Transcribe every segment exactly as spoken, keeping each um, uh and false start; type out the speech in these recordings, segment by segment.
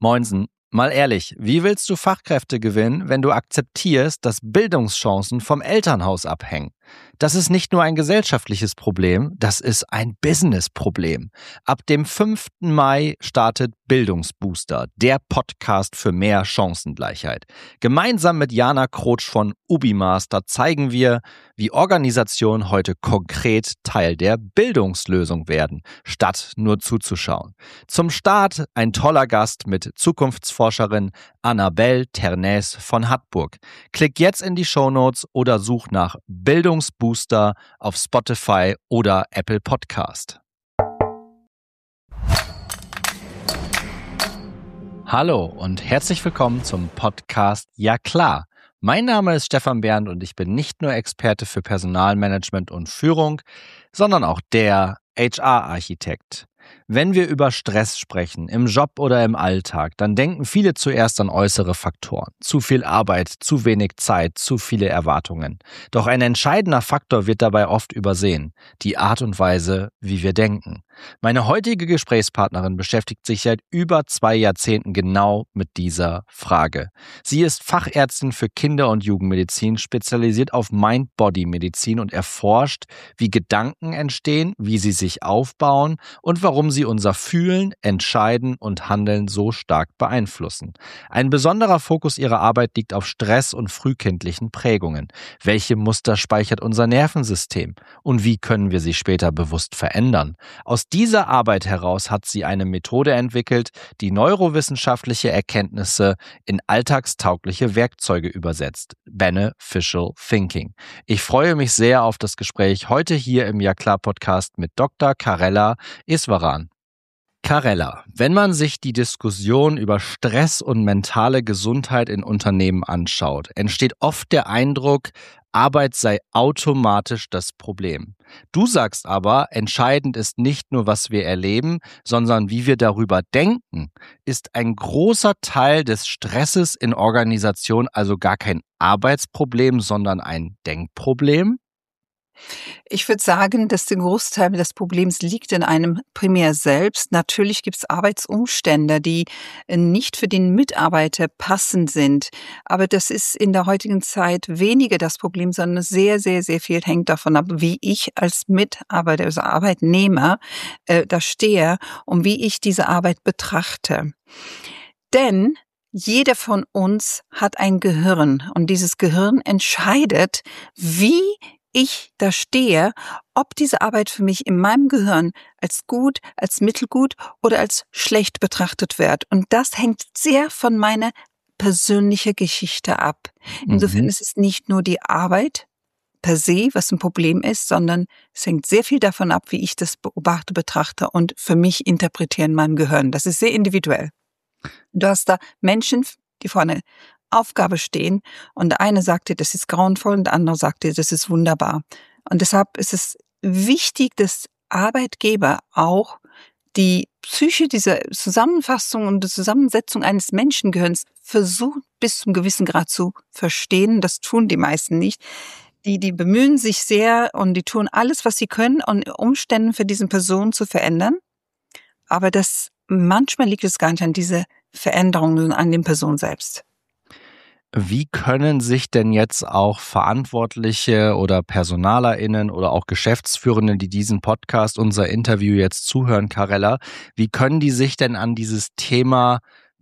Moinsen, mal ehrlich, wie willst du Fachkräfte gewinnen, wenn du akzeptierst, dass Bildungschancen vom Elternhaus abhängen? Das ist nicht nur ein gesellschaftliches Problem, das ist ein Business-Problem. Ab dem fünften Mai startet Bildungsbooster, der Podcast für mehr Chancengleichheit. Gemeinsam mit Jana Krotsch von Ubimaster zeigen wir, wie Organisationen heute konkret Teil der Bildungslösung werden, statt nur zuzuschauen. Zum Start ein toller Gast mit Zukunftsforscherin Annabelle Ternäs von Hattburg. Klick jetzt in die Shownotes oder such nach Bildungsbooster auf Spotify oder Apple Podcast. Hallo und herzlich willkommen zum Podcast Ja klar. Mein Name ist Stefan Bernd und ich bin nicht nur Experte für Personalmanagement und Führung, sondern auch der H R-Architekt. Wenn wir über Stress sprechen, im Job oder im Alltag, dann denken viele zuerst an äußere Faktoren. Zu viel Arbeit, zu wenig Zeit, zu viele Erwartungen. Doch ein entscheidender Faktor wird dabei oft übersehen: die Art und Weise, wie wir denken. Meine heutige Gesprächspartnerin beschäftigt sich seit über zwei Jahrzehnten genau mit dieser Frage. Sie ist Fachärztin für Kinder- und Jugendmedizin, spezialisiert auf Mind-Body-Medizin und erforscht, wie Gedanken entstehen, wie sie sich aufbauen und warum sie unser Fühlen, Entscheiden und Handeln so stark beeinflussen. Ein besonderer Fokus ihrer Arbeit liegt auf Stress und frühkindlichen Prägungen. Welche Muster speichert unser Nervensystem? Und wie können wir sie später bewusst verändern? Aus dieser Arbeit heraus hat sie eine Methode entwickelt, die neurowissenschaftliche Erkenntnisse in alltagstaugliche Werkzeuge übersetzt. Beneficial Thinking. Ich freue mich sehr auf das Gespräch heute hier im Ja klar Podcast mit Doktor Karella Iswaran. Karella, wenn man sich die Diskussion über Stress und mentale Gesundheit in Unternehmen anschaut, entsteht oft der Eindruck, Arbeit sei automatisch das Problem. Du sagst aber, entscheidend ist nicht nur, was wir erleben, sondern wie wir darüber denken. Ist ein großer Teil des Stresses in Organisationen also gar kein Arbeitsproblem, sondern ein Denkproblem? Ich würde sagen, dass der Großteil des Problems liegt in einem primär selbst. Natürlich gibt es Arbeitsumstände, die nicht für den Mitarbeiter passend sind. Aber das ist in der heutigen Zeit weniger das Problem, sondern sehr, sehr, sehr viel hängt davon ab, wie ich als Mitarbeiter, also Arbeitnehmer, äh, da stehe und wie ich diese Arbeit betrachte. Denn jeder von uns hat ein Gehirn und dieses Gehirn entscheidet, wie ich da stehe, ob diese Arbeit für mich in meinem Gehirn als gut, als mittelgut oder als schlecht betrachtet wird. Und das hängt sehr von meiner persönlichen Geschichte ab. Insofern Mhm. ist es nicht nur die Arbeit per se, was ein Problem ist, sondern es hängt sehr viel davon ab, wie ich das beobachte, betrachte und für mich interpretiere in meinem Gehirn. Das ist sehr individuell. Du hast da Menschen, die vor einer Aufgabe stehen und der eine sagt dir, das ist grauenvoll und der andere sagt dir, das ist wunderbar. Und deshalb ist es wichtig, dass Arbeitgeber auch die Psyche dieser Zusammenfassung und der Zusammensetzung eines Menschengehirns versuchen, bis zum gewissen Grad zu verstehen. Das tun die meisten nicht. Die, die bemühen sich sehr und die tun alles, was sie können, um Umstände für diese Person zu verändern. Aber das, manchmal liegt es gar nicht an dieser Veränderung, sondern an den Personen selbst. Wie können sich denn jetzt auch Verantwortliche oder PersonalerInnen oder auch Geschäftsführende, die diesen Podcast, unser Interview jetzt zuhören, Karella, wie können die sich denn an dieses Thema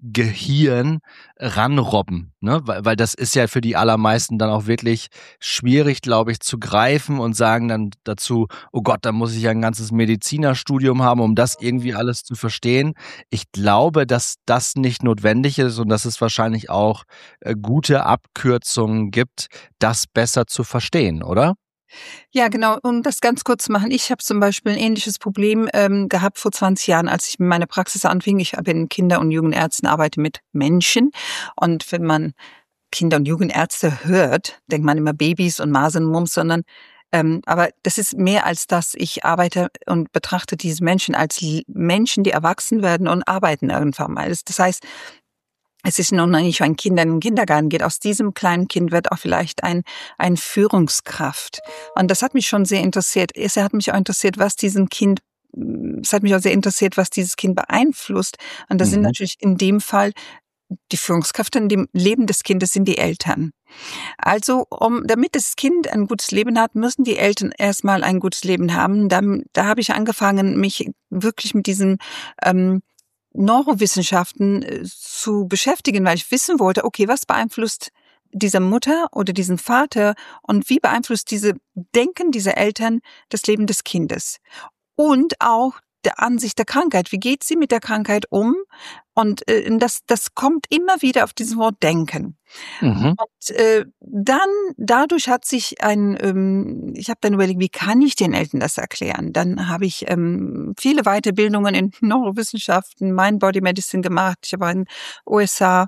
Gehirn ranrobben, ne? Weil, weil das ist ja für die allermeisten dann auch wirklich schwierig, glaube ich, zu greifen und sagen dann dazu, oh Gott, da muss ich ja ein ganzes Medizinerstudium haben, um das irgendwie alles zu verstehen. Ich glaube, dass das nicht notwendig ist und dass es wahrscheinlich auch äh, gute Abkürzungen gibt, das besser zu verstehen, oder? Ja, genau. Um das ganz kurz zu machen, ich habe zum Beispiel ein ähnliches Problem ähm, gehabt vor zwanzig Jahren, als ich mit meiner Praxis anfing. Ich bin Kinder- und Jugendärztin, arbeite mit Menschen. Und wenn man Kinder- und Jugendärzte hört, denkt man immer Babys und Masern, Mumps, sondern ähm, aber das ist mehr als das. Ich arbeite und betrachte diese Menschen als Menschen, die erwachsen werden und arbeiten irgendwann mal. Das heißt, es ist noch nicht ein Kind, der in den Kindergarten geht. Aus diesem kleinen Kind wird auch vielleicht ein, ein Führungskraft. Und das hat mich schon sehr interessiert. Es hat mich auch interessiert, was diesem Kind es hat mich auch sehr interessiert, was dieses Kind beeinflusst. Und das mhm. sind natürlich in dem Fall die Führungskräfte in dem Leben des Kindes sind die Eltern. Also, um, damit das Kind ein gutes Leben hat, müssen die Eltern erstmal ein gutes Leben haben. Da, da habe ich angefangen, mich wirklich mit diesen ähm, Neurowissenschaften äh, zu beschäftigen, weil ich wissen wollte, okay, was beeinflusst diese Mutter oder diesen Vater und wie beeinflusst diese Denken dieser Eltern das Leben des Kindes? Und auch der Ansicht der Krankheit. Wie geht sie mit der Krankheit um? Und äh, das, das kommt immer wieder auf dieses Wort Denken. Mhm. Und äh, dann, dadurch hat sich ein, ähm, ich habe dann überlegt, wie kann ich den Eltern das erklären? Dann habe ich ähm, viele Weiterbildungen in Neurowissenschaften, Mind Body Medicine gemacht. Ich habe in den U S A,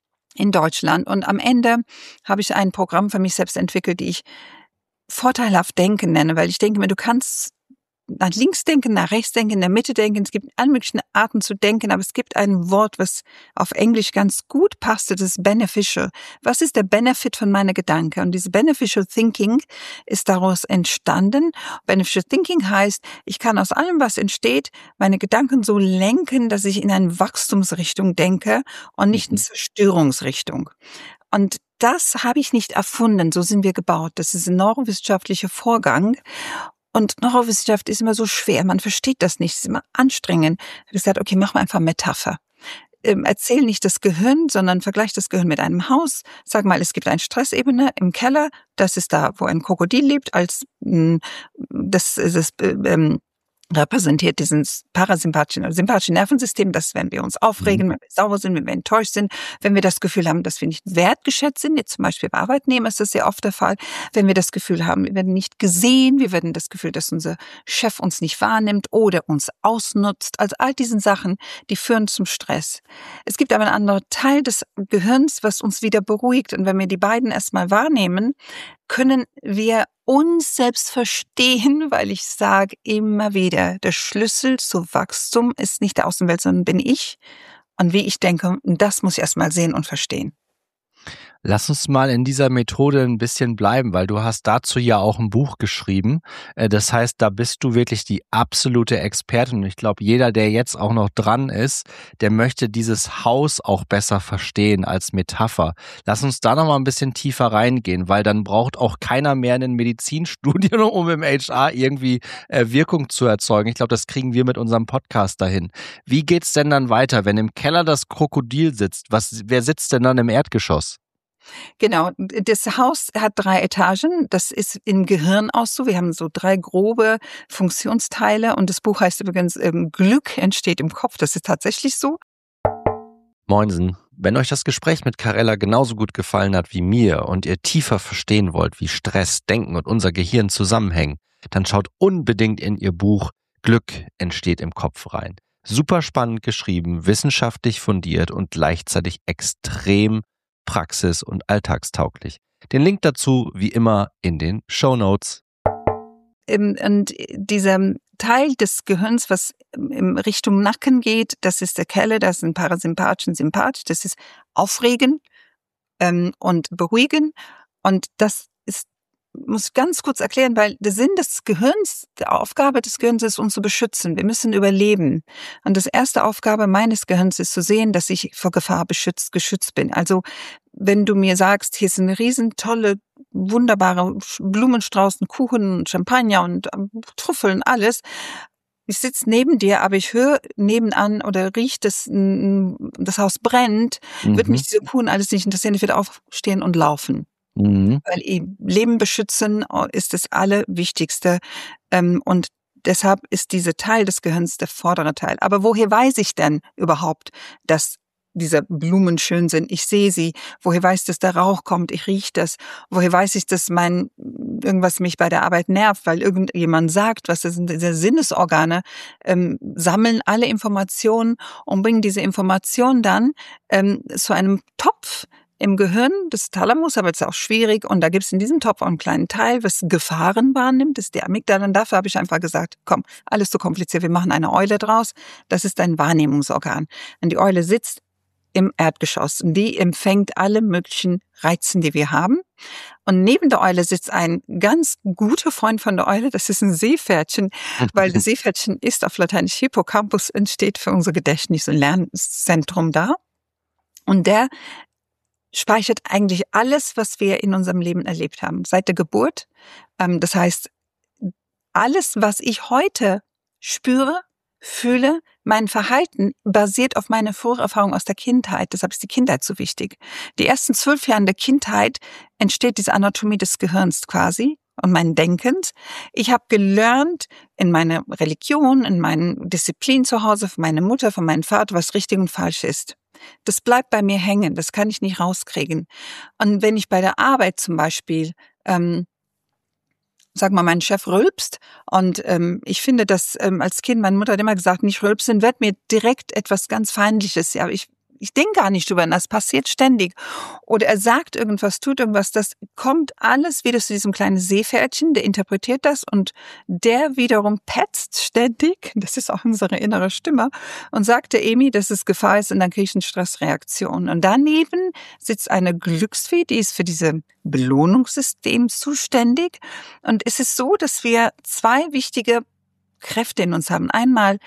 in Deutschland. Und am Ende habe ich ein Programm für mich selbst entwickelt, die ich vorteilhaft Denken nenne, weil ich denke mir, du kannst nach links denken, nach rechts denken, in der Mitte denken. Es gibt alle möglichen Arten zu denken, aber es gibt ein Wort, was auf Englisch ganz gut passt, das ist beneficial. Was ist der Benefit von meiner Gedanke? Und diese beneficial thinking ist daraus entstanden. Beneficial thinking heißt, ich kann aus allem, was entsteht, meine Gedanken so lenken, dass ich in eine Wachstumsrichtung denke und nicht in Zerstörungsrichtung. Und das habe ich nicht erfunden, so sind wir gebaut. Das ist ein neurowissenschaftlicher Vorgang. Und Neurowissenschaft ist immer so schwer, man versteht das nicht, es ist immer anstrengend. Ich habe gesagt, okay, mach mal einfach Metapher. Ähm, erzähl nicht das Gehirn, sondern vergleich das Gehirn mit einem Haus. Sag mal, es gibt eine Stressebene im Keller, das ist da, wo ein Krokodil lebt, als mh, das, das ähm, repräsentiert dieses parasympathischen oder sympathischen Nervensystem, dass wenn wir uns aufregen, mhm. wenn wir sauer sind, wenn wir enttäuscht sind, wenn wir das Gefühl haben, dass wir nicht wertgeschätzt sind, jetzt zum Beispiel bei Arbeitnehmern ist das sehr oft der Fall, wenn wir das Gefühl haben, wir werden nicht gesehen, wir werden das Gefühl, dass unser Chef uns nicht wahrnimmt oder uns ausnutzt, also all diesen Sachen, die führen zum Stress. Es gibt aber einen anderen Teil des Gehirns, was uns wieder beruhigt und wenn wir die beiden erstmal wahrnehmen, können wir uns selbst verstehen, weil ich sage immer wieder, der Schlüssel zu Wachstum ist nicht der Außenwelt, sondern bin ich. Und wie ich denke, das muss ich erstmal sehen und verstehen. Lass uns mal in dieser Methode ein bisschen bleiben, weil du hast dazu ja auch ein Buch geschrieben. Das heißt, da bist du wirklich die absolute Expertin. Und ich glaube, jeder, der jetzt auch noch dran ist, der möchte dieses Haus auch besser verstehen als Metapher. Lass uns da noch mal ein bisschen tiefer reingehen, weil dann braucht auch keiner mehr ein Medizinstudium, um im H R irgendwie Wirkung zu erzeugen. Ich glaube, das kriegen wir mit unserem Podcast dahin. Wie geht's denn dann weiter, wenn im Keller das Krokodil sitzt? Was, wer sitzt denn dann im Erdgeschoss? Genau, das Haus hat drei Etagen, das ist im Gehirn auch so, wir haben so drei grobe Funktionsteile und das Buch heißt übrigens ähm, Glück entsteht im Kopf, das ist tatsächlich so. Moinsen, wenn euch das Gespräch mit Karella genauso gut gefallen hat wie mir und ihr tiefer verstehen wollt, wie Stress, Denken und unser Gehirn zusammenhängen, dann schaut unbedingt in ihr Buch Glück entsteht im Kopf rein. Super spannend geschrieben, wissenschaftlich fundiert und gleichzeitig extrem praxis- und alltagstauglich. Den Link dazu wie immer in den Shownotes. Und dieser Teil des Gehirns, was in Richtung Nacken geht, das ist der Keller, das ist ein Parasympathisch und Sympathisch, das ist aufregen ähm, und beruhigen. Und das ist, muss ich ganz kurz erklären, weil der Sinn des Gehirns, die Aufgabe des Gehirns ist, uns zu beschützen. Wir müssen überleben. Und das erste Aufgabe meines Gehirns ist zu sehen, dass ich vor Gefahr beschützt, geschützt bin. Also wenn du mir sagst, hier ist eine riesen tolle, wunderbare Blumenstrauß, Kuchen, Champagner und Trüffeln, alles. Ich sitze neben dir, aber ich höre nebenan oder rieche, dass das Haus brennt, mhm. wird mich diese Kuchen alles nicht interessieren. Ich werde aufstehen und laufen. Mhm. Weil Leben beschützen ist das Allerwichtigste. Und deshalb ist dieser Teil des Gehirns der vordere Teil. Aber woher weiß ich denn überhaupt, dass diese Blumen schön sind? Ich sehe sie. Woher weiß ich, dass der Rauch kommt? Ich rieche das. Woher weiß ich, dass mein irgendwas mich bei der Arbeit nervt, weil irgendjemand sagt, was das sind diese Sinnesorgane, ähm, sammeln alle Informationen und bringen diese Informationen dann ähm, zu einem Topf im Gehirn des Thalamus, aber es ist auch schwierig. Und da gibt es in diesem Topf auch einen kleinen Teil, was Gefahren wahrnimmt, das ist der Amygdala. Und dafür habe ich einfach gesagt, komm, alles zu kompliziert, wir machen eine Eule draus. Das ist ein Wahrnehmungsorgan. Wenn die Eule sitzt, im Erdgeschoss. Und die empfängt alle möglichen Reizen, die wir haben. Und neben der Eule sitzt ein ganz guter Freund von der Eule, das ist ein Seepferdchen, weil das Seepferdchen ist auf Lateinisch Hippocampus und steht für unser Gedächtnis- und Lernzentrum da. Und der speichert eigentlich alles, was wir in unserem Leben erlebt haben, seit der Geburt. Das heißt, alles, was ich heute spüre, fühle, mein Verhalten basiert auf meiner Vorerfahrung aus der Kindheit. Deshalb ist die Kindheit so wichtig. Die ersten zwölf Jahre der Kindheit entsteht diese Anatomie des Gehirns quasi und mein Denkens. Ich habe gelernt in meiner Religion, in meinen Disziplinen zu Hause, von meiner Mutter, von meinem Vater, was richtig und falsch ist. Das bleibt bei mir hängen, das kann ich nicht rauskriegen. Und wenn ich bei der Arbeit zum Beispiel ähm, sag mal, mein Chef rülpst und ähm, ich finde, dass ähm, als Kind, meine Mutter hat immer gesagt, nicht rülpsen, wird mir direkt etwas ganz Feindliches. Ja, ich ich denke gar nicht drüber, das passiert ständig. Oder er sagt irgendwas, tut irgendwas, das kommt alles wieder zu diesem kleinen Seepferdchen, der interpretiert das und der wiederum petzt ständig, das ist auch unsere innere Stimme, und sagt der Emi, dass es Gefahr ist und dann kriege ich eine Stressreaktion. Und daneben sitzt eine Glücksfee, die ist für diese Belohnungssystem zuständig. Und es ist so, dass wir zwei wichtige Kräfte in uns haben. Einmal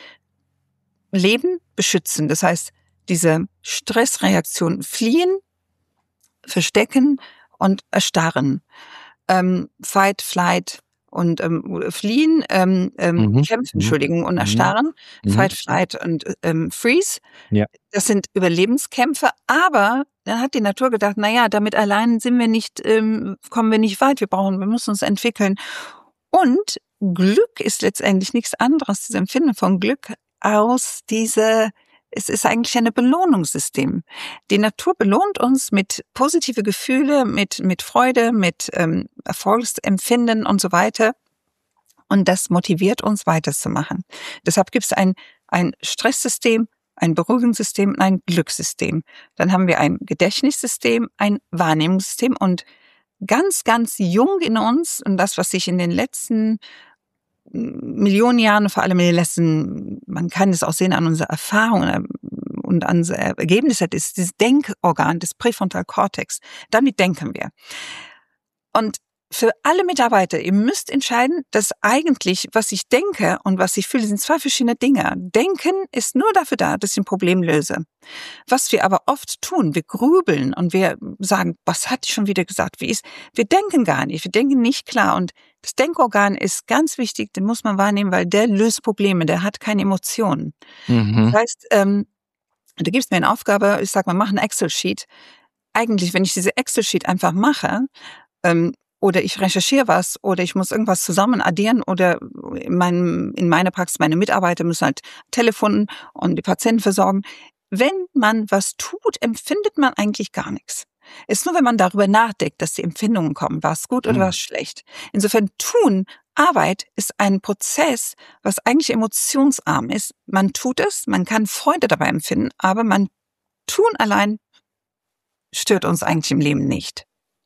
Leben beschützen, das heißt, diese Stressreaktion fliehen, verstecken und erstarren. Ähm, fight, flight und ähm, fliehen, ähm, ähm, Mhm. kämpfen, Mhm. Entschuldigung, und erstarren. Mhm. Fight, flight und ähm, freeze. Ja. Das sind Überlebenskämpfe, aber dann hat die Natur gedacht, na ja, damit allein sind wir nicht, ähm, kommen wir nicht weit. Wir brauchen, wir müssen uns entwickeln. Und Glück ist letztendlich nichts anderes, das Empfinden von Glück aus dieser Es ist eigentlich ein Belohnungssystem. Die Natur belohnt uns mit positive Gefühle, mit mit Freude, mit ähm, Erfolgsempfinden und so weiter. Und das motiviert uns, weiterzumachen. Deshalb gibt es ein ein Stresssystem, ein Beruhigungssystem und ein Glückssystem. Dann haben wir ein Gedächtnissystem, ein Wahrnehmungssystem und ganz, ganz jung in uns und das, was sich in den letzten Millionen Jahren, vor allem in den letzten, man kann es auch sehen an unserer Erfahrung und an unser Ergebnis, das ist das Denkorgan, das Präfrontalkortex. Damit denken wir. Und für alle Mitarbeiter, ihr müsst entscheiden, dass eigentlich, was ich denke und was ich fühle, sind zwei verschiedene Dinge. Denken ist nur dafür da, dass ich ein Problem löse. Was wir aber oft tun, wir grübeln und wir sagen, was hat ich schon wieder gesagt, wie ist, wir denken gar nicht, wir denken nicht klar und das Denkorgan ist ganz wichtig, den muss man wahrnehmen, weil der löst Probleme, der hat keine Emotionen. Mhm. Das heißt, ähm, du gibst mir eine Aufgabe, ich sag mal, mach ein Excel-Sheet. Eigentlich, wenn ich diese Excel-Sheet einfach mache, ähm, oder ich recherchiere was oder ich muss irgendwas zusammen addieren oder in, meinem, in meiner Praxis, meine Mitarbeiter müssen halt Telefon und die Patienten versorgen. Wenn man was tut, empfindet man eigentlich gar nichts. Es ist nur, wenn man darüber nachdenkt, dass die Empfindungen kommen, war es gut oder war es schlecht. Insofern tun, Arbeit ist ein Prozess, was eigentlich emotionsarm ist. Man tut es, man kann Freude dabei empfinden, aber man tun allein stört uns eigentlich im Leben nicht.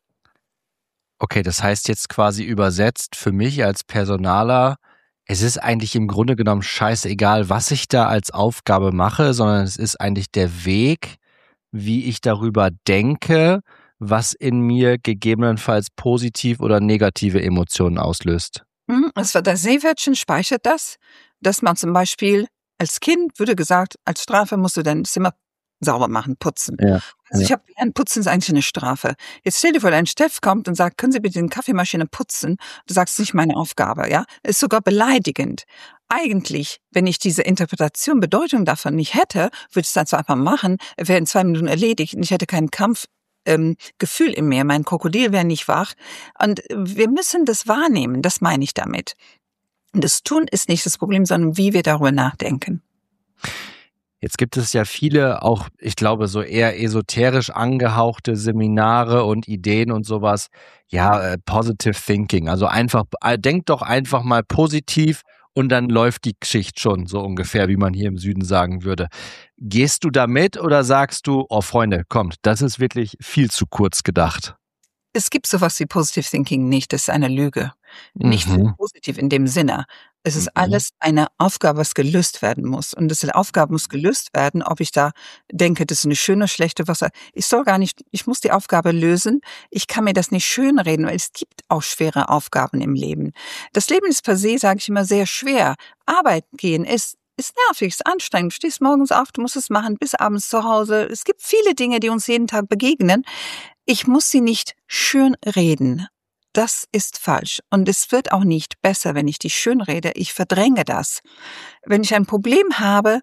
Okay, das heißt jetzt quasi übersetzt für mich als Personaler, es ist eigentlich im Grunde genommen scheißegal, was ich da als Aufgabe mache, sondern es ist eigentlich der Weg, wie ich darüber denke, was in mir gegebenenfalls positiv oder negative Emotionen auslöst. Das war das Seepferdchen speichert das, dass man zum Beispiel als Kind würde gesagt, als Strafe musst du dein Zimmer sauber machen, putzen. Ja, also ja. ich habe gelernt, putzen ist eigentlich eine Strafe. Jetzt stell dir vor, dein Chef kommt und sagt, können Sie bitte die Kaffeemaschine putzen? Du sagst, nicht meine Aufgabe, ja? Ist sogar beleidigend. Eigentlich, wenn ich diese Interpretation, Bedeutung davon nicht hätte, würde ich es dann zwar einfach machen, wäre in zwei Minuten erledigt und ich hätte keinen Kampf, ähm, Gefühl in mir, mein Krokodil wäre nicht wach. Und wir müssen das wahrnehmen, das meine ich damit. Und das Tun ist nicht das Problem, sondern wie wir darüber nachdenken. Jetzt gibt es ja viele auch, ich glaube, so eher esoterisch angehauchte Seminare und Ideen und sowas. Ja, äh, Positive Thinking. Also einfach, äh, denkt doch einfach mal positiv und dann läuft die Geschichte schon, so ungefähr, wie man hier im Süden sagen würde. Gehst du da mit oder sagst du, oh Freunde, kommt, das ist wirklich viel zu kurz gedacht? Es gibt sowas wie Positive Thinking nicht, das ist eine Lüge. Nicht so Mhm. positiv in dem Sinne. Es ist Mhm. alles eine Aufgabe, was gelöst werden muss. Und diese Aufgabe muss gelöst werden, ob ich da denke, das ist eine schöne, schlechte Wasser. Ich soll gar nicht, ich muss die Aufgabe lösen. Ich kann mir das nicht schönreden, weil es gibt auch schwere Aufgaben im Leben. Das Leben ist per se, sage ich immer, sehr schwer. Arbeiten gehen ist ist nervig, ist anstrengend. Du stehst morgens auf, du musst es machen, bis abends zu Hause. Es gibt viele Dinge, die uns jeden Tag begegnen. Ich muss sie nicht schön reden. Das ist falsch. Und es wird auch nicht besser, wenn ich die schön rede. Ich verdränge das. Wenn ich ein Problem habe,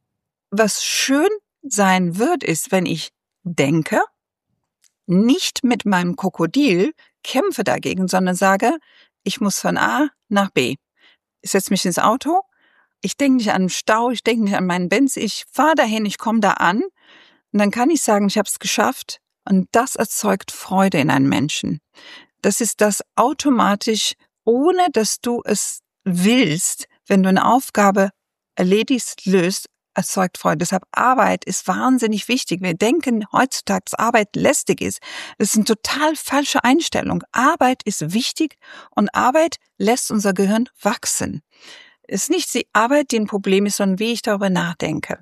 was schön sein wird, ist, wenn ich denke, nicht mit meinem Krokodil kämpfe dagegen, sondern sage, ich muss von A nach B. Ich setze mich ins Auto, ich denke nicht an den Stau, ich denke nicht an meinen Benz, ich fahre dahin, ich komme da an und dann kann ich sagen, ich habe es geschafft und das erzeugt Freude in einem Menschen. Das ist das automatisch, ohne dass du es willst, wenn du eine Aufgabe erledigst, löst, erzeugt Freude. Deshalb Arbeit ist wahnsinnig wichtig. Wir denken heutzutage, dass Arbeit lästig ist. Das ist eine total falsche Einstellung. Arbeit ist wichtig und Arbeit lässt unser Gehirn wachsen. Es ist nicht die Arbeit, die ein Problem ist, sondern wie ich darüber nachdenke.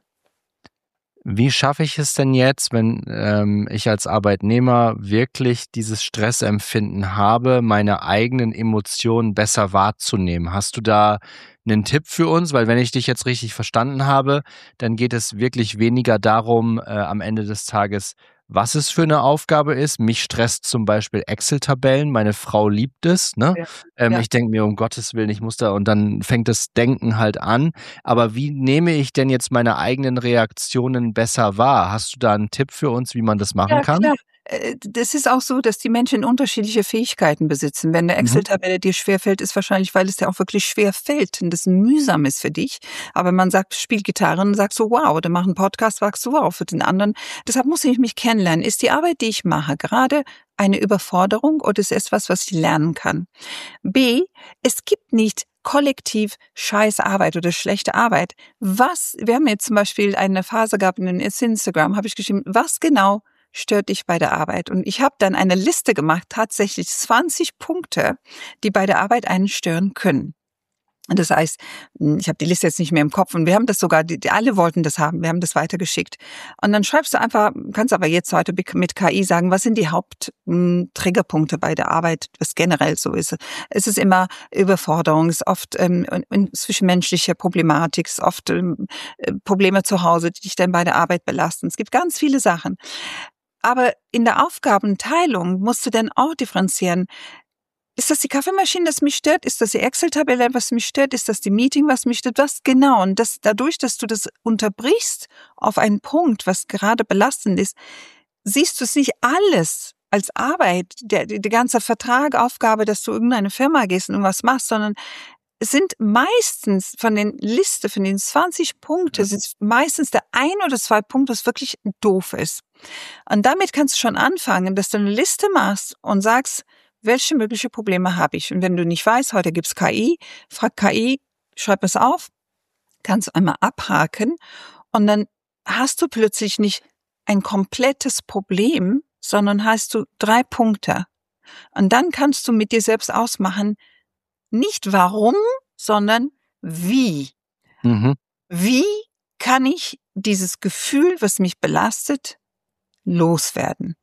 Wie schaffe ich es denn jetzt, wenn ähm, ich als Arbeitnehmer wirklich dieses Stressempfinden habe, meine eigenen Emotionen besser wahrzunehmen? Hast du da einen Tipp für uns? Weil wenn ich dich jetzt richtig verstanden habe, dann geht es wirklich weniger darum, äh, am Ende des Tages, was es für eine Aufgabe ist. Mich stresst zum Beispiel Excel-Tabellen. Meine Frau liebt es, ne? Ja. Ähm, Ja. ich denke mir, um Gottes Willen, ich muss da, und dann fängt das Denken halt an. Aber wie nehme ich denn jetzt meine eigenen Reaktionen besser wahr? Hast du da einen Tipp für uns, wie man das machen Ja, kann? klar. Äh, Das ist auch so, dass die Menschen unterschiedliche Fähigkeiten besitzen. Wenn eine Mhm. Excel-Tabelle dir schwerfällt, ist wahrscheinlich, weil es dir auch wirklich schwer fällt und das mühsam ist für dich. Aber man sagt, spiel Gitarre und sagst so, wow, oder mach einen Podcast, sagst du, wow, für den anderen. Deshalb muss ich mich kennenlernen. Ist die Arbeit, die ich mache, gerade eine Überforderung oder ist es etwas, was ich lernen kann? B, es gibt nicht kollektiv scheiß Arbeit oder schlechte Arbeit. Was, wir haben jetzt zum Beispiel eine Phase gehabt in Instagram, habe ich geschrieben, was genau stört dich bei der Arbeit? Und ich habe dann eine Liste gemacht, tatsächlich zwanzig Punkte, die bei der Arbeit einen stören können. Und das heißt, ich habe die Liste jetzt nicht mehr im Kopf und wir haben das sogar, die, die alle wollten das haben, wir haben das weitergeschickt. Und dann schreibst du einfach, kannst aber jetzt heute mit K I sagen, was sind die Haupttriggerpunkte bei der Arbeit, was generell so ist. Es ist immer Überforderung, es ist oft ähm, zwischenmenschliche Problematik, es ist oft ähm, Probleme zu Hause, die dich dann bei der Arbeit belasten. Es gibt ganz viele Sachen. Aber in der Aufgabenteilung musst du dann auch differenzieren. Ist das die Kaffeemaschine, das mich stört? Ist das die Excel-Tabelle, was mich stört? Ist das die Meeting, was mich stört? Was genau? Und das, dadurch, dass du das unterbrichst auf einen Punkt, was gerade belastend ist, siehst du es nicht alles als Arbeit, der, der, der ganze Vertrag, Aufgabe, dass du irgendeine Firma gehst und was machst, sondern es sind meistens von den Liste, von den zwanzig Punkten, Ja. sind meistens der ein oder zwei Punkte, was wirklich doof ist. Und damit kannst du schon anfangen, dass du eine Liste machst und sagst, welche mögliche Probleme habe ich? Und wenn du nicht weißt, heute gibt's K I, frag K I, schreib es auf, kannst du einmal abhaken und dann hast du plötzlich nicht ein komplettes Problem, sondern hast du drei Punkte. Und dann kannst du mit dir selbst ausmachen, nicht warum, sondern wie. Mhm. Wie kann ich dieses Gefühl, was mich belastet, loswerden?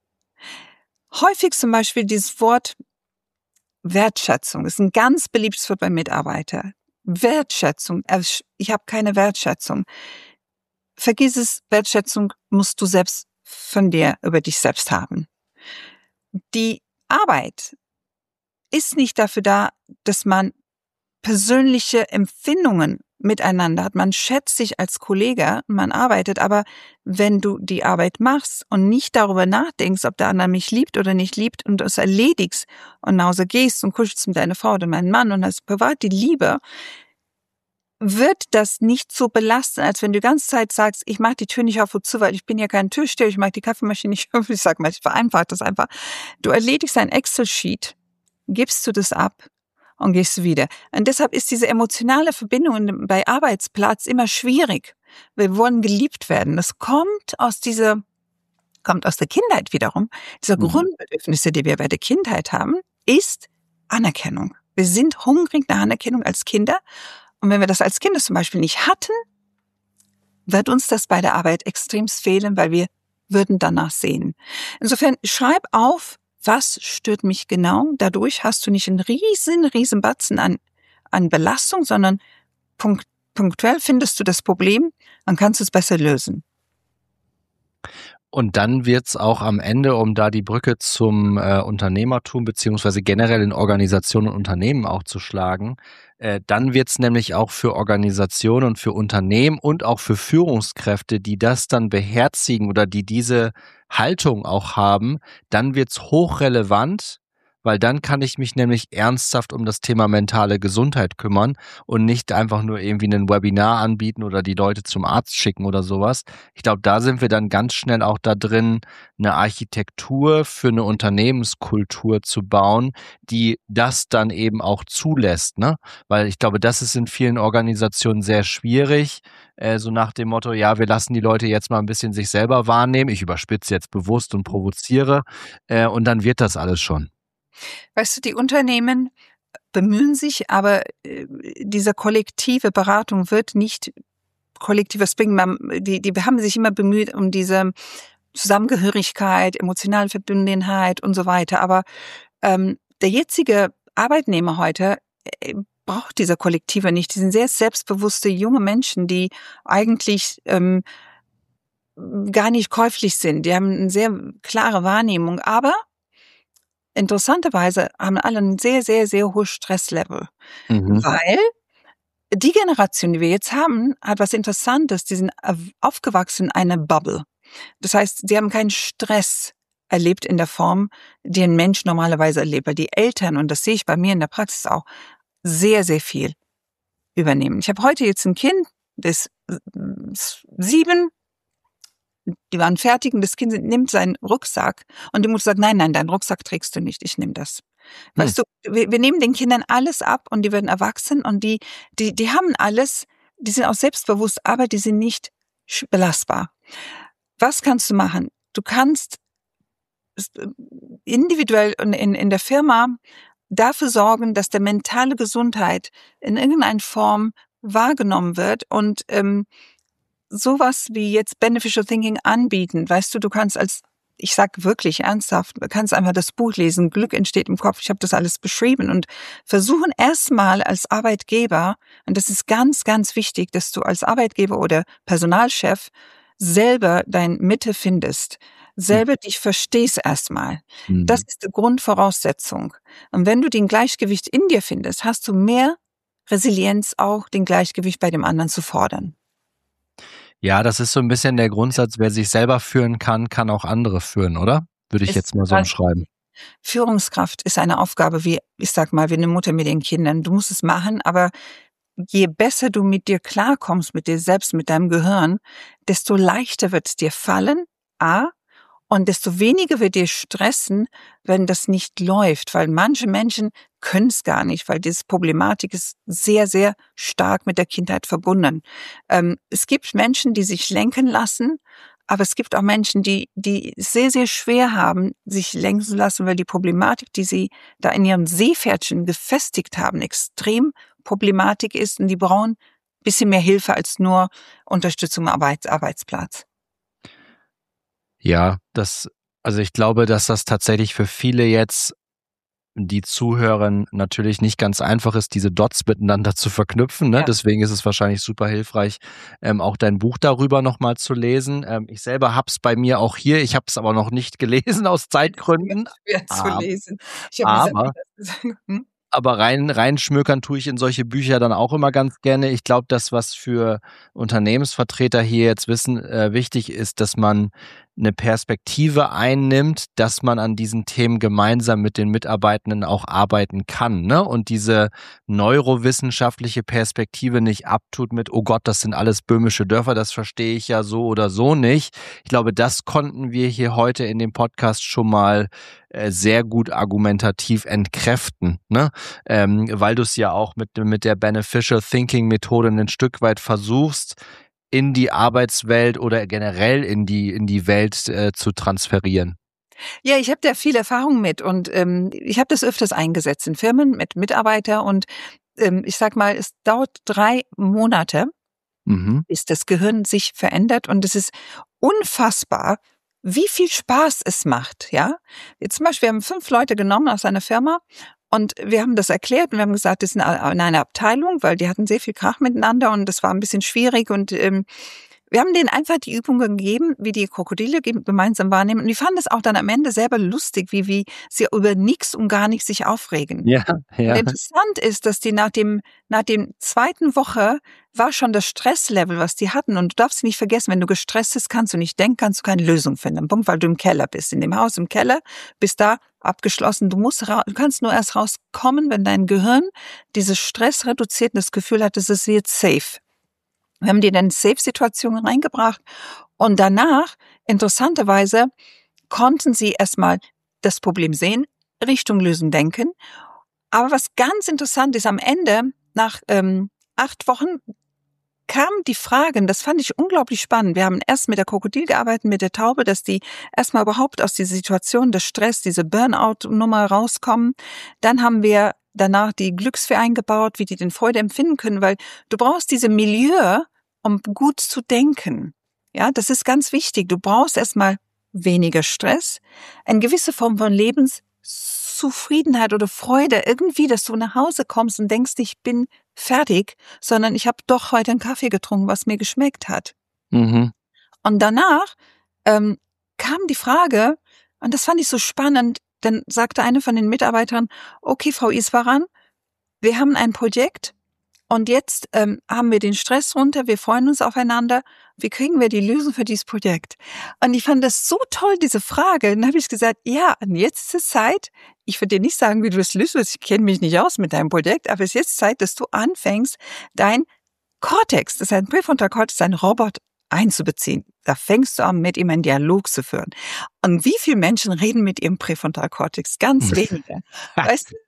Häufig zum Beispiel dieses Wort Wertschätzung ist ein ganz beliebtes Wort bei Mitarbeitern. Wertschätzung. Ich habe keine Wertschätzung. Vergiss es, Wertschätzung musst du selbst von dir über dich selbst haben. Die Arbeit ist nicht dafür da, dass man persönliche Empfindungen miteinander hat. Man schätzt sich als Kollege, man arbeitet, aber wenn du die Arbeit machst und nicht darüber nachdenkst, ob der andere mich liebt oder nicht liebt und es erledigst und nach Hause gehst und kuschelst mit deiner Frau oder meinem Mann und hast privat die Liebe, wird das nicht so belasten, als wenn du die ganze Zeit sagst, ich mach die Tür nicht auf und zu, weil ich bin ja kein Türsteher, ich mag die Kaffeemaschine nicht auf. Ich sag mal, ich vereinfache das einfach. Du erledigst ein Excel-Sheet, gibst du das ab und gehst wieder. Und deshalb ist diese emotionale Verbindung bei Arbeitsplatz immer schwierig. Wir wollen geliebt werden. Das kommt aus dieser, kommt aus der Kindheit wiederum. Diese Mhm. Grundbedürfnisse, die wir bei der Kindheit haben, ist Anerkennung. Wir sind hungrig nach Anerkennung als Kinder. Und wenn wir das als Kinder zum Beispiel nicht hatten, wird uns das bei der Arbeit extremst fehlen, weil wir würden danach sehen. Insofern schreib auf, was stört mich genau. Dadurch hast du nicht einen riesen, riesen Batzen an, an Belastung, sondern punkt, punktuell findest du das Problem, dann kannst du es besser lösen. Und dann wird's auch am Ende, um da die Brücke zum äh, Unternehmertum beziehungsweise generell in Organisationen und Unternehmen auch zu schlagen, äh, dann wird's nämlich auch für Organisationen und für Unternehmen und auch für Führungskräfte, die das dann beherzigen oder die diese Haltung auch haben, dann wird's hochrelevant, weil dann kann ich mich nämlich ernsthaft um das Thema mentale Gesundheit kümmern und nicht einfach nur irgendwie ein Webinar anbieten oder die Leute zum Arzt schicken oder sowas. Ich glaube, da sind wir dann ganz schnell auch da drin, eine Architektur für eine Unternehmenskultur zu bauen, die das dann eben auch zulässt, ne? Weil ich glaube, das ist in vielen Organisationen sehr schwierig, äh, so nach dem Motto, ja, wir lassen die Leute jetzt mal ein bisschen sich selber wahrnehmen. Ich überspitze jetzt bewusst und provoziere, äh, und dann wird das alles schon. Weißt du, die Unternehmen bemühen sich, aber äh, diese kollektive Beratung wird nicht kollektives bringen. Die, die haben sich immer bemüht um diese Zusammengehörigkeit, emotionale Verbundenheit und so weiter. Aber ähm, der jetzige Arbeitnehmer heute äh, braucht diese Kollektive nicht. Die sind sehr selbstbewusste junge Menschen, die eigentlich ähm, gar nicht käuflich sind. Die haben eine sehr klare Wahrnehmung, aber interessanterweise haben alle ein sehr, sehr, sehr hohes Stresslevel, mhm. weil die Generation, die wir jetzt haben, hat was Interessantes. Die sind aufgewachsen in einer Bubble. Das heißt, sie haben keinen Stress erlebt in der Form, die ein Mensch normalerweise erlebt. Weil die Eltern, und das sehe ich bei mir in der Praxis auch, sehr, sehr viel übernehmen. Ich habe heute jetzt ein Kind, das ist sieben, die waren fertig und das Kind nimmt seinen Rucksack und die Mutter sagt, nein, nein, deinen Rucksack trägst du nicht, ich nehme das. Hm. Weißt du, wir, wir nehmen den Kindern alles ab und die werden erwachsen und die, die, die haben alles, die sind auch selbstbewusst, aber die sind nicht belastbar. Was kannst du machen? Du kannst individuell in, in, in der Firma dafür sorgen, dass der mentale Gesundheit in irgendeiner Form wahrgenommen wird und ähm, sowas wie jetzt Beneficial Thinking anbieten. Weißt du, du kannst als, ich sag wirklich ernsthaft, du kannst einfach das Buch lesen, Glück entsteht im Kopf, ich habe das alles beschrieben und versuchen erstmal als Arbeitgeber, und das ist ganz, ganz wichtig, dass du als Arbeitgeber oder Personalchef selber dein Mitte findest, selber dich verstehst erstmal. Mhm. Das ist die Grundvoraussetzung. Und wenn du den Gleichgewicht in dir findest, hast du mehr Resilienz auch, den Gleichgewicht bei dem anderen zu fordern. Ja, das ist so ein bisschen der Grundsatz, wer sich selber führen kann, kann auch andere führen, oder? Würde ich ist jetzt mal so umschreiben. Führungskraft ist eine Aufgabe wie, ich sag mal, wie eine Mutter mit den Kindern. Du musst es machen, aber je besser du mit dir klarkommst, mit dir selbst, mit deinem Gehirn, desto leichter wird es dir fallen, A, und desto weniger wird dir stressen, wenn das nicht läuft, weil manche Menschen können es gar nicht, weil diese Problematik ist sehr, sehr stark mit der Kindheit verbunden. Ähm, es gibt Menschen, die sich lenken lassen, aber es gibt auch Menschen, die die sehr, sehr schwer haben, sich lenken zu lassen, weil die Problematik, die sie da in ihrem Seepferdchen gefestigt haben, extrem Problematik ist und die brauchen ein bisschen mehr Hilfe als nur Unterstützung am Arbeits- Arbeitsplatz. Ja, das, also ich glaube, dass das tatsächlich für viele jetzt, die zuhören, natürlich nicht ganz einfach ist, diese Dots miteinander zu verknüpfen. Ne? Ja. Deswegen ist es wahrscheinlich super hilfreich, ähm, auch dein Buch darüber nochmal zu lesen. Ähm, ich selber hab's bei mir auch hier. Ich habe es aber noch nicht gelesen aus Zeitgründen. Schwer zu aber, lesen. Ich habe aber, gesagt, hm? aber rein, reinschmökern tue ich in solche Bücher dann auch immer ganz gerne. Ich glaube, das, was für Unternehmensvertreter hier jetzt wissen, äh, wichtig ist, dass man eine Perspektive einnimmt, dass man an diesen Themen gemeinsam mit den Mitarbeitenden auch arbeiten kann, ne? Und diese neurowissenschaftliche Perspektive nicht abtut mit, oh Gott, das sind alles böhmische Dörfer, das verstehe ich ja so oder so nicht. Ich glaube, das konnten wir hier heute in dem Podcast schon mal äh, sehr gut argumentativ entkräften, ne? Ähm, weil du es ja auch mit, mit der Beneficial Thinking Methode ein Stück weit versuchst, in die Arbeitswelt oder generell in die in die Welt äh, zu transferieren. Ja, ich habe da viel Erfahrung mit und ähm, ich habe das öfters eingesetzt in Firmen mit Mitarbeitern und ähm, ich sag mal, es dauert drei Monate, Mhm. bis das Gehirn sich verändert und es ist unfassbar, wie viel Spaß es macht, ja. Jetzt zum Beispiel, wir haben fünf Leute genommen aus einer Firma und wir haben das erklärt und wir haben gesagt, das ist in einer Abteilung, weil die hatten sehr viel Krach miteinander und das war ein bisschen schwierig und ähm, wir haben denen einfach die Übungen gegeben, wie die Krokodile gemeinsam wahrnehmen. Und die fanden es auch dann am Ende selber lustig, wie, wie sie über nichts und gar nichts sich aufregen. Ja, Und ja. interessant ist, dass die nach dem, nach dem zweiten Woche war schon das Stresslevel, was die hatten. Und du darfst nicht vergessen, wenn du gestresst bist, kannst du nicht denken, kannst du keine Lösung finden. Punkt, weil du im Keller bist. In dem Haus im Keller bist da abgeschlossen. Du musst ra- du kannst nur erst rauskommen, wenn dein Gehirn dieses Stress reduziert und das Gefühl hat, es ist jetzt safe. Wir haben die dann in Safe-Situationen reingebracht und danach, interessanterweise, konnten sie erstmal das Problem sehen, Richtung Lösen denken. Aber was ganz interessant ist, am Ende, nach ähm, acht Wochen, kamen die Fragen, das fand ich unglaublich spannend. Wir haben erst mit der Krokodil gearbeitet, mit der Taube, dass die erstmal überhaupt aus dieser Situation des Stress, diese Burnout-Nummer rauskommen. Dann haben wir danach die Glücksfee eingebaut, wie die den Freude empfinden können, weil du brauchst diese Milieu, um gut zu denken. Ja, das ist ganz wichtig. Du brauchst erstmal weniger Stress, eine gewisse Form von Lebenszufriedenheit oder Freude, irgendwie, dass du nach Hause kommst und denkst, ich bin fertig, sondern ich habe doch heute einen Kaffee getrunken, was mir geschmeckt hat. Mhm. Und danach ähm, kam die Frage, und das fand ich so spannend, dann sagte eine von den Mitarbeitern, okay, Frau Iswaran, wir haben ein Projekt, und jetzt ähm, haben wir den Stress runter, wir freuen uns aufeinander. Wie kriegen wir die Lösung für dieses Projekt? Und ich fand das so toll, diese Frage. Und dann habe ich gesagt, ja, und jetzt ist es Zeit, ich würde dir nicht sagen, wie du das löst, ich kenne mich nicht aus mit deinem Projekt, aber es ist jetzt Zeit, dass du anfängst, dein Cortex, das ist ein Präfrontalkortex, ein Robot einzubeziehen. Da fängst du an, mit ihm einen Dialog zu führen. Und wie viele Menschen reden mit ihrem Präfrontalkortex? Ganz wenige. Weißt du?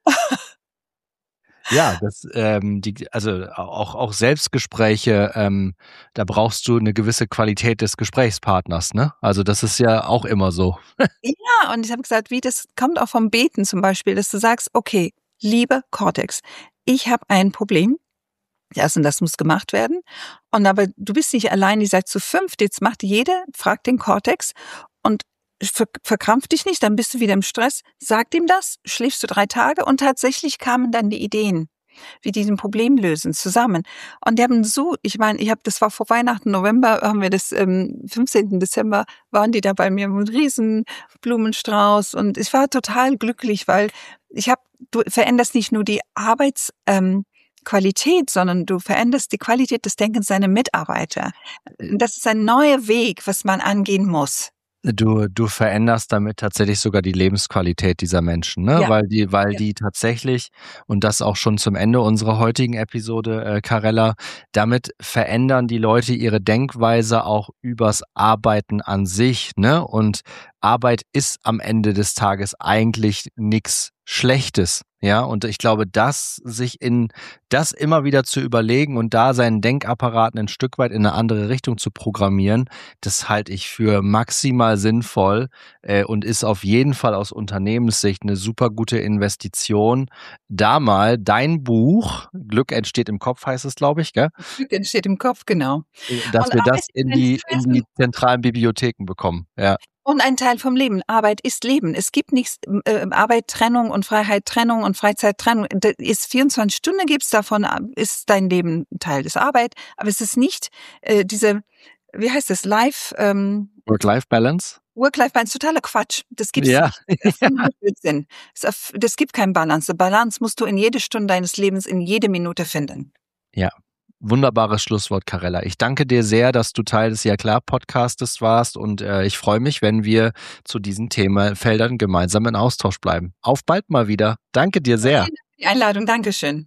Ja, das, ähm, die, also auch, auch Selbstgespräche, ähm, da brauchst du eine gewisse Qualität des Gesprächspartners, ne? Also das ist ja auch immer so. Ja, und ich habe gesagt, wie das kommt auch vom Beten zum Beispiel, dass du sagst, okay, liebe Cortex, ich habe ein Problem, das und das muss gemacht werden. Und aber du bist nicht allein, ihr seid zu fünft, jetzt macht jeder, fragt den Cortex und ver verkrampf dich nicht, dann bist du wieder im Stress, sagt ihm das, schläfst du drei Tage und tatsächlich kamen dann die Ideen, wie diesen Problem lösen, zusammen. Und die haben so, ich meine, ich habe, das war vor Weihnachten, November, haben wir das, ähm, fünfzehnten Dezember, waren die da bei mir mit einem riesen Blumenstrauß und ich war total glücklich, weil ich habe, du veränderst nicht nur die Arbeits, ähm, Qualität, sondern du veränderst die Qualität des Denkens deiner Mitarbeiter. Das ist ein neuer Weg, was man angehen muss. Du, du veränderst damit tatsächlich sogar die Lebensqualität dieser Menschen, ne? Ja. Weil die, weil Ja. die tatsächlich, und das auch schon zum Ende unserer heutigen Episode, äh, Carella, damit verändern die Leute ihre Denkweise auch übers Arbeiten an sich, ne? Und Arbeit ist am Ende des Tages eigentlich nichts Schlechtes, ja? Und ich glaube, das sich in, das immer wieder zu überlegen und da seinen Denkapparaten ein Stück weit in eine andere Richtung zu programmieren, das halte ich für maximal sinnvoll äh, und ist auf jeden Fall aus Unternehmenssicht eine super gute Investition. Da mal dein Buch, Glück entsteht im Kopf heißt es, glaube ich, gell? Glück entsteht im Kopf, genau. Dass Und wir Arbeit das ist in ein die, in die Stress- zentralen Bibliotheken bekommen, ja. Und ein Teil vom Leben. Arbeit ist Leben. Es gibt nichts, äh, Arbeit, Trennung und Freiheit, Trennung und Freizeit, Trennung. Das ist vierundzwanzig Stunden gibt's davon, ist dein Leben ein Teil des Arbeit. Aber es ist nicht äh, diese, wie heißt das, Life, ähm, Work-Life-Balance? Work-Life-Balance, totaler Quatsch. Das gibt's Ja. nicht. Das, das, das gibt keinen Balance. Die Balance musst du in jede Stunde deines Lebens, in jede Minute finden. Ja. Wunderbares Schlusswort, Carella. Ich danke dir sehr, dass du Teil des Ja klar Podcastes warst und äh, ich freue mich, wenn wir zu diesen Themenfeldern gemeinsam in Austausch bleiben. Auf bald mal wieder. Danke dir sehr. Vielen Dank für die Einladung. Dankeschön.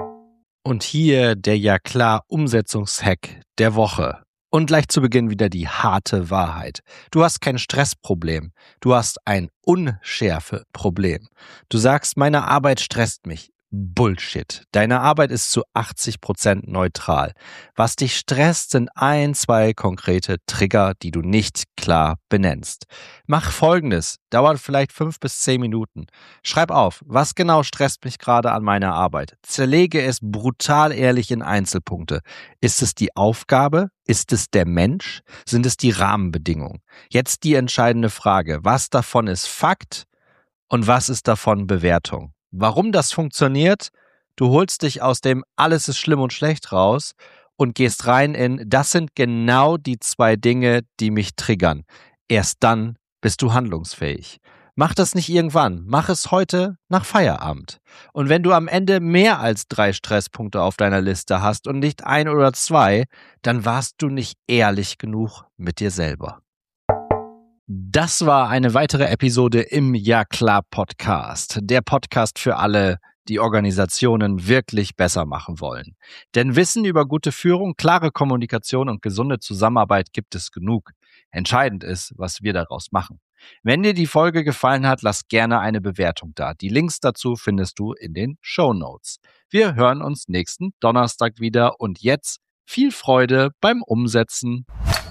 Und hier der Ja klar Umsetzungshack der Woche. Und gleich zu Beginn wieder die harte Wahrheit. Du hast kein Stressproblem. Du hast ein Unschärfeproblem. Du sagst, meine Arbeit stresst mich. Bullshit. Deine Arbeit ist zu achtzig Prozent neutral. Was dich stresst, sind ein, zwei konkrete Trigger, die du nicht klar benennst. Mach Folgendes. Dauert vielleicht fünf bis zehn Minuten. Schreib auf, was genau stresst mich gerade an meiner Arbeit. Zerlege es brutal ehrlich in Einzelpunkte. Ist es die Aufgabe? Ist es der Mensch? Sind es die Rahmenbedingungen? Jetzt die entscheidende Frage. Was davon ist Fakt und was ist davon Bewertung? Warum das funktioniert? Du holst dich aus dem alles ist schlimm und schlecht raus und gehst rein in, das sind genau die zwei Dinge, die mich triggern. Erst dann bist du handlungsfähig. Mach das nicht irgendwann, mach es heute nach Feierabend. Und wenn du am Ende mehr als drei Stresspunkte auf deiner Liste hast und nicht ein oder zwei, dann warst du nicht ehrlich genug mit dir selber. Das war eine weitere Episode im Ja klar Podcast. Der Podcast für alle, die Organisationen wirklich besser machen wollen. Denn Wissen über gute Führung, klare Kommunikation und gesunde Zusammenarbeit gibt es genug. Entscheidend ist, was wir daraus machen. Wenn dir die Folge gefallen hat, lass gerne eine Bewertung da. Die Links dazu findest du in den Shownotes. Wir hören uns nächsten Donnerstag wieder und jetzt viel Freude beim Umsetzen.